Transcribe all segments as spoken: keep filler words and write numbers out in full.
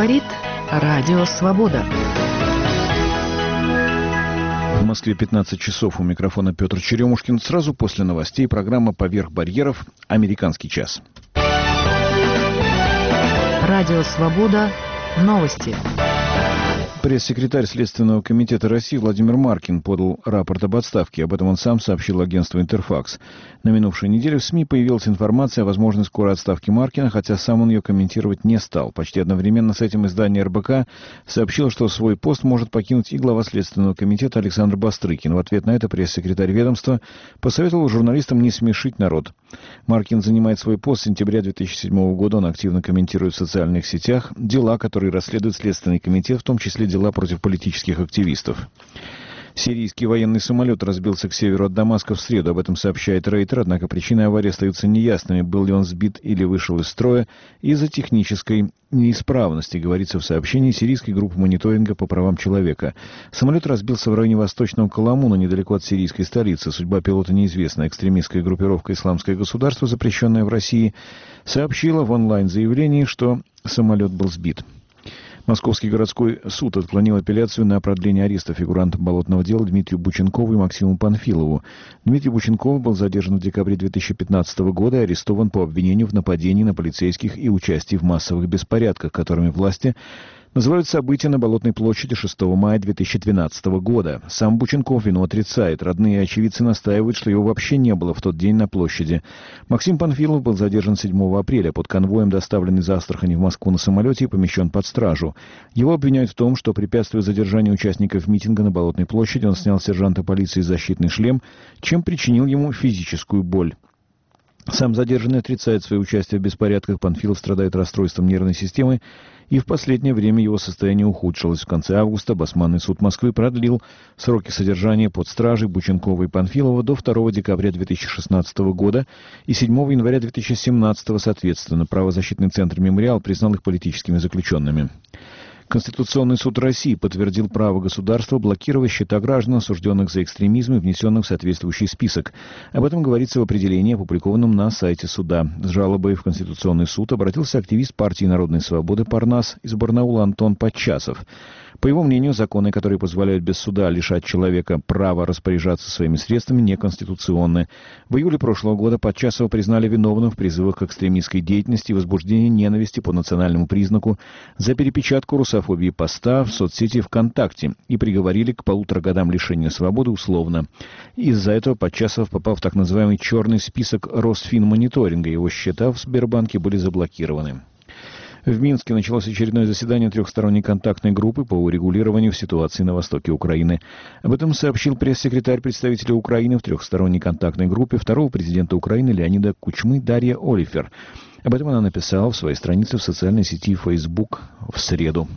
Говорит Радио Свобода. В Москве пятнадцать часов. У микрофона Петр Черемушкин. Сразу после новостей программа «Поверх барьеров. Американский час». Радио Свобода. Новости. Пресс-секретарь Следственного комитета России Владимир Маркин подал рапорт об отставке. Об этом он сам сообщил агентству «Интерфакс». На минувшей неделе в СМИ появилась информация о возможной скорой отставке Маркина, хотя сам он ее комментировать не стал. Почти одновременно с этим издание эр бэ ка сообщило, что свой пост может покинуть и глава Следственного комитета Александр Бастрыкин. В ответ на это пресс-секретарь ведомства посоветовал журналистам не смешить народ. Маркин занимает свой пост с сентября две тысячи седьмого года. Он активно комментирует в социальных сетях дела, которые расследует Следственный комитет, в том числе дела против политических активистов. Сирийский военный самолет разбился к северу от Дамаска в среду. Об этом сообщает Рейтер, однако причины аварии остаются неясными. Был ли он сбит или вышел из строя из-за технической неисправности, говорится в сообщении сирийской группы мониторинга по правам человека. Самолет разбился в районе восточного Каламуна, недалеко от сирийской столицы. Судьба пилота неизвестна. Экстремистская группировка «Исламское государство», запрещенная в России, сообщила в онлайн-заявлении, что самолет был сбит. Московский городской суд отклонил апелляцию на продление ареста фигурантов болотного дела Дмитрию Бученкову и Максиму Панфилову. Дмитрий Бученков был задержан в декабре две тысячи пятнадцатого года и арестован по обвинению в нападении на полицейских и участии в массовых беспорядках, которыми власти называют события на Болотной площади шестого мая две тысячи двенадцатого года. Сам Бученков вину отрицает. Родные и очевидцы настаивают, что его вообще не было в тот день на площади. Максим Панфилов был задержан седьмого апреля, под конвоем доставлен из Астрахани в Москву на самолете и помещен под стражу. Его обвиняют в том, что, препятствуя задержанию участников митинга на Болотной площади, он снял с сержанта полиции защитный шлем, чем причинил ему физическую боль. Сам задержанный отрицает свое участие в беспорядках. Панфилов страдает расстройством нервной системы, и в последнее время его состояние ухудшилось. В конце августа Басманный суд Москвы продлил сроки содержания под стражей Бученкова и Панфилова до второго декабря две тысячи шестнадцатого года и седьмого января две тысячи семнадцатого соответственно. Правозащитный центр «Мемориал» признал их политическими заключенными. Конституционный суд России подтвердил право государства блокировать счета граждан, осужденных за экстремизм и внесенных в соответствующий список. Об этом говорится в определении, опубликованном на сайте суда. С жалобой в Конституционный суд обратился активист партии Народной свободы «Парнас» из Барнаула Антон Подчасов. По его мнению, законы, которые позволяют без суда лишать человека права распоряжаться своими средствами, неконституционны. В июле прошлого года Подчасова признали виновным в призывах к экстремистской деятельности и возбуждении ненависти по национальному признаку за перепечатку русофобии поста в соцсети ВКонтакте и приговорили к полутора годам лишения свободы условно. Из-за этого Подчасов попал в так называемый черный список Росфинмониторинга. Его счета в Сбербанке были заблокированы. В Минске началось очередное заседание трехсторонней контактной группы по урегулированию ситуации на востоке Украины. Об этом сообщил пресс-секретарь представителя Украины в трехсторонней контактной группе второго президента Украины Леонида Кучмы Дарья Олифер. Об этом она написала в своей странице в социальной сети Facebook в среду.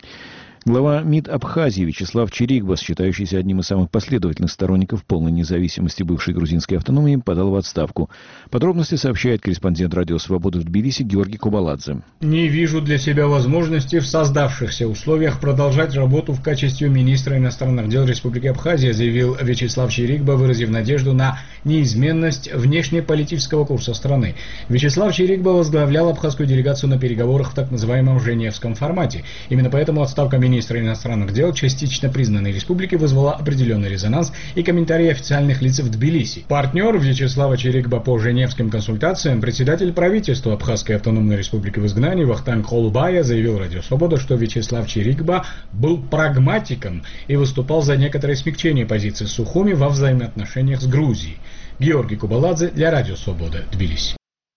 Глава МИД Абхазии Вячеслав Чирикбас, считающийся одним из самых последовательных сторонников полной независимости бывшей грузинской автономии, подал в отставку. Подробности сообщает корреспондент Радио Свободы в Тбилиси Георгий Кубаладзе. «Не вижу для себя возможности в создавшихся условиях продолжать работу в качестве министра иностранных дел Республики Абхазия», заявил Вячеслав Чирикба, выразив надежду на неизменность внешнеполитического курса страны. Вячеслав Чирикба возглавлял абхазскую делегацию на переговорах в так называемом Женевском формате. Именно поэтому отставка министра Министра иностранных дел частично признанной республики вызвала определенный резонанс и комментарии официальных лиц в Тбилиси. Партнер Вячеслава Чирикба по женевским консультациям, председатель правительства Абхазской автономной республики в изгнании Вахтанг Холубая, заявил Радио Свобода, что Вячеслав Чирикба был прагматиком и выступал за некоторое смягчение позиции Сухуми во взаимоотношениях с Грузией. Георгий Кубаладзе для Радио Свобода, Тбилиси.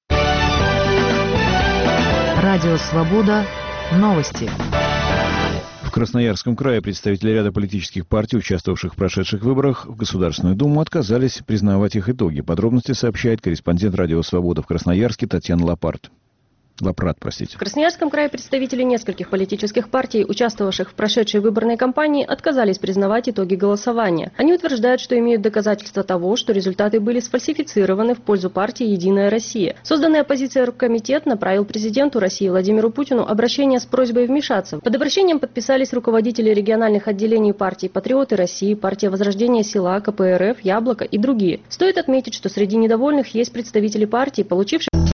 Радио Свобода. Новости. В Красноярском крае представители ряда политических партий, участвовавших в прошедших выборах в Государственную Думу, отказались признавать их итоги. Подробности сообщает корреспондент Радио Свобода в Красноярске Татьяна Лапарт. Лапрат, простите. В Красноярском крае представители нескольких политических партий, участвовавших в прошедшей выборной кампании, отказались признавать итоги голосования. Они утверждают, что имеют доказательства того, что результаты были сфальсифицированы в пользу партии «Единая Россия». Созданный оппозицией оргкомитет направил президенту России Владимиру Путину обращение с просьбой вмешаться. Под обращением подписались руководители региональных отделений партий «Патриоты России», партия Возрождения Села, ка пэ эр эф, Яблоко и другие. Стоит отметить, что среди недовольных есть представители партий, получивших